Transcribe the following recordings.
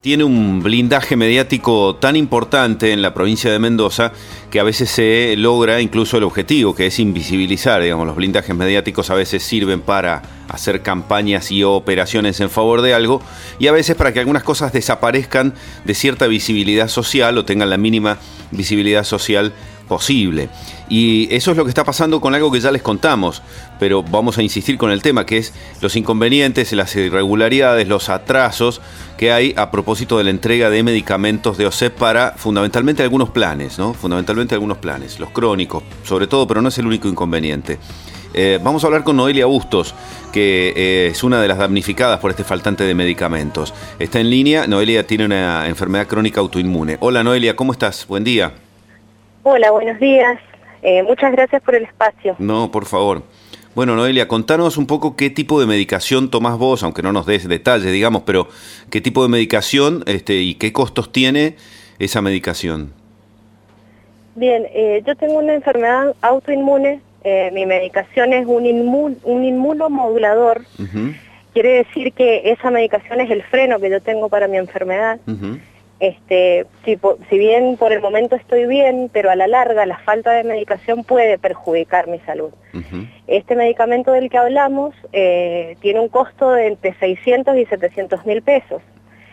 Tiene un blindaje mediático tan importante en la provincia de Mendoza que a veces se logra incluso el objetivo, que es invisibilizar. Digamos, los blindajes mediáticos a veces sirven para hacer campañas y operaciones en favor de algo, y a veces para que algunas cosas desaparezcan de cierta visibilidad social o tengan la mínima visibilidad social posible. Y eso es lo que está pasando con algo que ya les contamos, pero vamos a insistir con el tema, que es los inconvenientes, las irregularidades, los atrasos que hay a propósito de la entrega de medicamentos de OSEP para fundamentalmente algunos planes, ¿no? Fundamentalmente algunos planes, los crónicos sobre todo, pero no es el único inconveniente. Vamos a hablar con Noelia Bustos, que es una de las damnificadas por este faltante de medicamentos. Está en línea. Noelia tiene una enfermedad crónica autoinmune. Hola Noelia, ¿cómo estás? Buen día. Hola, buenos días. Muchas gracias por el espacio. No, por favor. Bueno, Noelia, contanos un poco qué tipo de medicación tomás vos, aunque no nos des detalles, digamos, pero qué tipo de medicación y qué costos tiene esa medicación. Bien, yo tengo una enfermedad autoinmune. Mi medicación es un inmunomodulador. Uh-huh. Quiere decir que esa medicación es el freno que yo tengo para mi enfermedad. Uh-huh. Si bien por el momento estoy bien, pero a la larga la falta de medicación puede perjudicar mi salud. Uh-huh. Este medicamento del que hablamos tiene un costo de entre 600 y 700 mil pesos.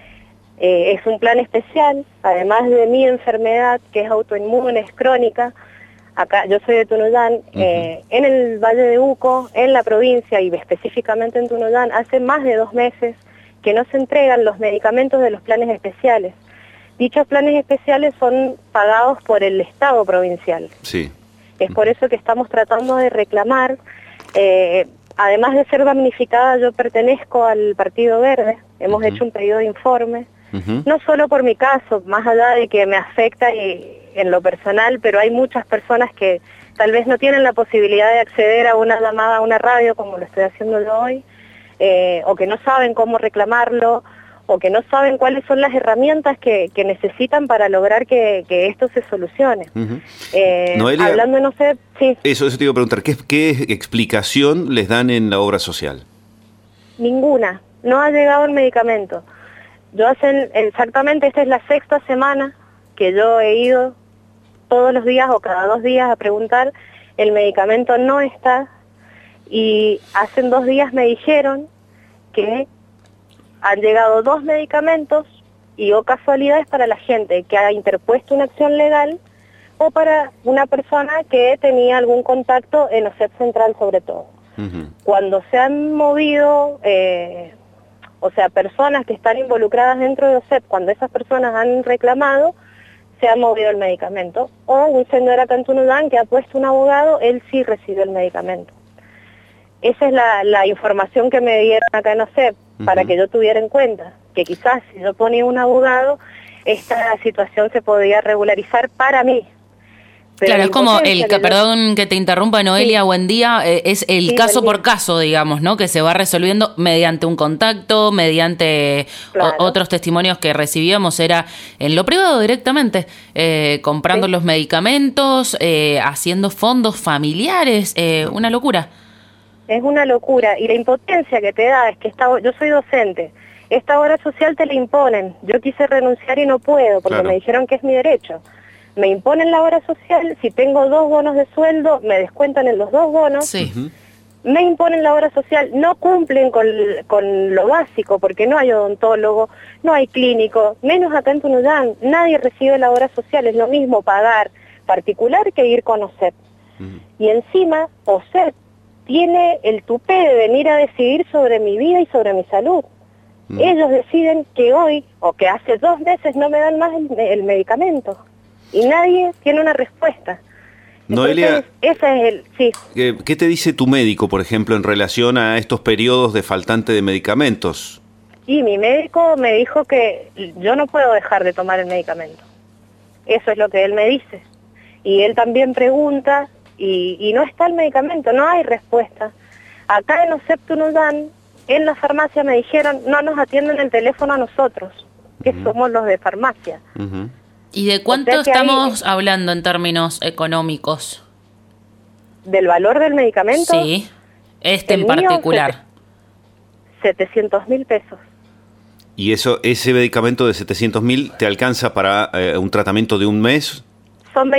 Es un plan especial, además de mi enfermedad, que es autoinmune, es crónica. Acá, yo soy de Tunuyán, Uh-huh. en el Valle de Uco, en la provincia y específicamente en Tunuyán, hace más de 2 meses que no se entregan los medicamentos de los planes especiales. Dichos planes especiales son pagados por el Estado provincial. Sí. Es por eso que estamos tratando de reclamar. Además de ser damnificada, yo pertenezco al Partido Verde. Hemos hecho un pedido de informe. Uh-huh. No solo por mi caso, más allá de que me afecta en lo personal, pero hay muchas personas que tal vez no tienen la posibilidad de acceder a una llamada a una radio como lo estoy haciendo yo hoy, o que no saben cómo reclamarlo, o que no saben cuáles son las herramientas que necesitan para lograr que esto se solucione. Uh-huh. Noelia, hablando de OSEP, sí. Eso te iba a preguntar, ¿qué explicación les dan en la obra social? Ninguna. No ha llegado el medicamento. Exactamente, esta es la 6ª semana que yo he ido todos los días o cada 2 días a preguntar. El medicamento no está, y hace 2 días me dijeron que han llegado 2 medicamentos y casualidades para la gente que ha interpuesto una acción legal o para una persona que tenía algún contacto en OSEP Central sobre todo. Uh-huh. Cuando se han movido, personas que están involucradas dentro de OSEP, cuando esas personas han reclamado, se ha movido el medicamento. O un señor acá en Tunuyán que ha puesto un abogado, él sí recibió el medicamento. Esa es la información que me dieron acá en OSEP, para que yo tuviera en cuenta que quizás si yo ponía un abogado, esta situación se podía regularizar para mí. Pero claro, es como perdón que te interrumpa, Noelia, sí. Buen día, es el caso por caso, digamos, ¿no? Que se va resolviendo mediante un contacto, mediante claro. Otros testimonios que recibíamos, era en lo privado directamente, comprando los medicamentos, haciendo fondos familiares, una locura. Es una locura, y la impotencia que te da es que yo soy docente, esta obra social te la imponen. Yo quise renunciar y no puedo porque Claro. me dijeron que es mi derecho. Me imponen la obra social, si tengo 2 bonos de sueldo, me descuentan en los 2 bonos. Sí. Uh-huh. Me imponen la obra social, no cumplen con lo básico, porque no hay odontólogo, no hay clínico, menos acá en Tunuyán. Nadie recibe la obra social, es lo mismo pagar particular que ir con OSEP. Uh-huh. Y encima, OSEP tiene el tupé de venir a decidir sobre mi vida y sobre mi salud. Uh-huh. Ellos deciden que hoy, o que hace 2 meses, no me dan más el medicamento. Y nadie tiene una respuesta. Noelia, ese es sí. ¿Qué te dice tu médico, por ejemplo, en relación a estos periodos de faltante de medicamentos? Y mi médico me dijo que yo no puedo dejar de tomar el medicamento. Eso es lo que él me dice. Y él también pregunta, y no está el medicamento, no hay respuesta. Acá en OSEP Tunuyán, en la farmacia me dijeron, no nos atienden el teléfono a nosotros, que somos los de farmacia. Uh-huh. ¿Y de cuánto estamos hablando en términos económicos? ¿Del valor del medicamento? Sí, en particular. 700 mil pesos. ¿Y ese medicamento de 700.000 te alcanza para un tratamiento de un mes? Son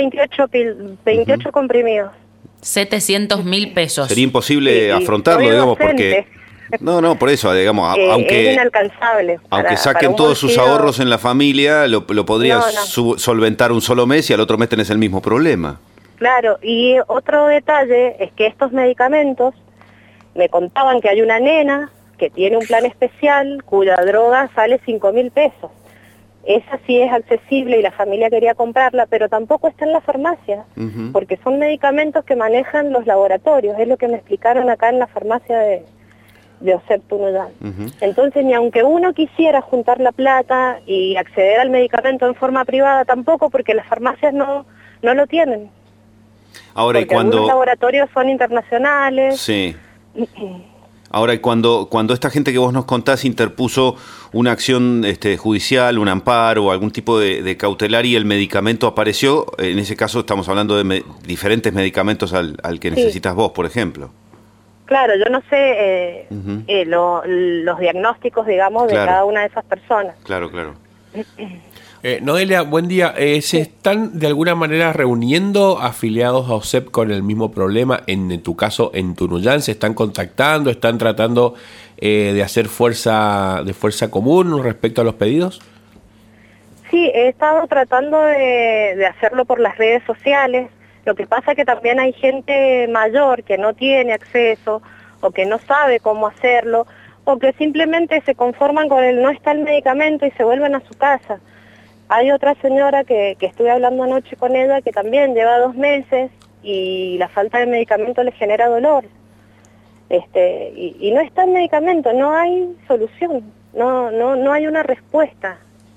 28 comprimidos. 700.000 pesos. Sería imposible afrontarlo, digamos, porque... No, por eso, digamos, aunque... Es inalcanzable. Aunque saquen todos sus ahorros en la familia, lo podrías solventar un solo mes y al otro mes tenés el mismo problema. Claro, y otro detalle es que estos medicamentos, me contaban que hay una nena que tiene un plan especial cuya droga sale 5.000 pesos. Esa sí es accesible y la familia quería comprarla, pero tampoco está en la farmacia, porque son medicamentos que manejan los laboratorios, es lo que me explicaron acá en la farmacia de OSEP Tunuyán. Entonces, ni aunque uno quisiera juntar la plata y acceder al medicamento en forma privada, tampoco, porque las farmacias no lo tienen. Ahora, porque algunos laboratorios son internacionales. Sí. Ahora, y cuando esta gente que vos nos contás interpuso una acción judicial, un amparo o algún tipo de cautelar y el medicamento apareció, en ese caso estamos hablando de diferentes medicamentos al que necesitas vos, por ejemplo. Claro, yo no sé los diagnósticos, digamos, de cada una de esas personas. Claro. Noelia, buen día. ¿Se están de alguna manera reuniendo afiliados a OSEP con el mismo problema? En tu caso, en Tunuyán, ¿se están contactando? ¿Están tratando de hacer fuerza común respecto a los pedidos? Sí, he estado tratando de hacerlo por las redes sociales. Lo que pasa es que también hay gente mayor que no tiene acceso o que no sabe cómo hacerlo o que simplemente se conforman con el no está el medicamento y se vuelven a su casa. Hay otra señora que estuve hablando anoche con ella que también lleva 2 meses y la falta de medicamento le genera dolor. Y no está el medicamento, no hay solución, no hay una respuesta.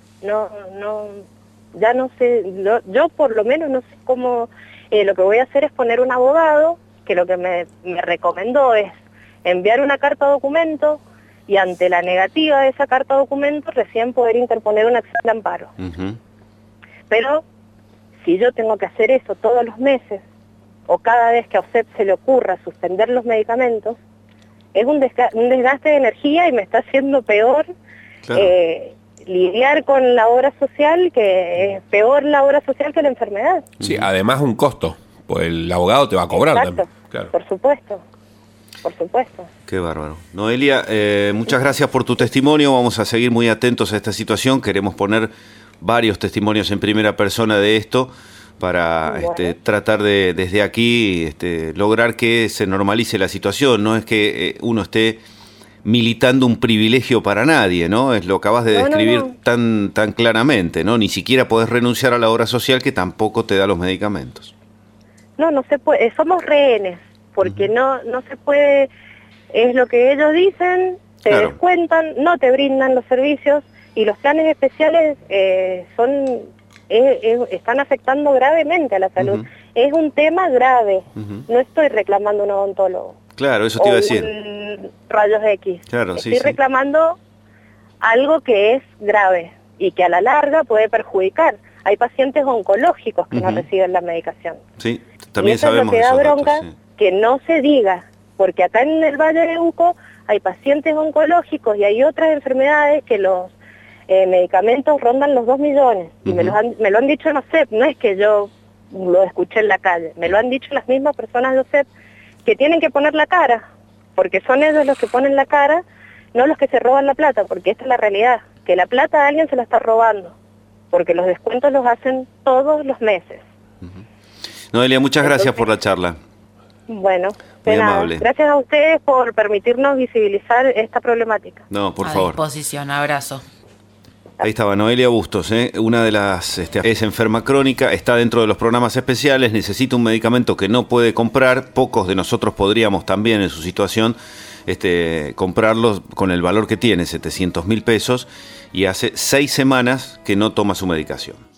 Ya no sé, yo por lo menos no sé cómo. Lo que voy a hacer es poner un abogado que lo que me recomendó es enviar una carta documento y ante la negativa de esa carta documento recién poder interponer una acción de amparo. Pero si yo tengo que hacer eso todos los meses o cada vez que a OSEP se le ocurra suspender los medicamentos, es un desgaste de energía y me está haciendo peor lidiar con la obra social, que es peor la obra social que la enfermedad. Sí, además un costo, pues el abogado te va a cobrar. Exacto, también. Claro. Por supuesto. Qué bárbaro. Noelia, muchas gracias por tu testimonio. Vamos a seguir muy atentos a esta situación. Queremos poner varios testimonios en primera persona de esto para tratar de, desde aquí, lograr que se normalice la situación. No es que uno esté militando un privilegio para nadie, ¿no? Es lo que acabas de describir tan claramente, ¿no? Ni siquiera podés renunciar a la obra social que tampoco te da los medicamentos. No se puede, somos rehenes, porque no se puede, es lo que ellos dicen, te descuentan, no te brindan los servicios y los planes especiales están afectando gravemente a la salud. Es un tema grave, no estoy reclamando un odontólogo. Claro, eso te iba a decir. Rayos X. Claro, estoy reclamando algo que es grave y que a la larga puede perjudicar. Hay pacientes oncológicos que no reciben la medicación. Sí, también y eso sabemos es lo que da bronca, datos, que no se diga, porque acá en el Valle de Uco hay pacientes oncológicos y hay otras enfermedades que los medicamentos rondan los 2 millones. Y me lo han dicho en OSEP, no es que yo lo escuché en la calle, me lo han dicho las mismas personas de OSEP que tienen que poner la cara, porque son ellos los que ponen la cara, no los que se roban la plata, porque esta es la realidad, que la plata a alguien se la está robando, porque los descuentos los hacen todos los meses. Noelia, muchas gracias por la charla. Bueno, muy amable. Gracias a ustedes por permitirnos visibilizar esta problemática. No, por favor. A disposición, abrazo. Ahí estaba Noelia Bustos, una de las es enferma crónica, está dentro de los programas especiales, necesita un medicamento que no puede comprar, pocos de nosotros podríamos también en su situación comprarlos con el valor que tiene, 700.000 pesos, y hace 6 semanas que no toma su medicación.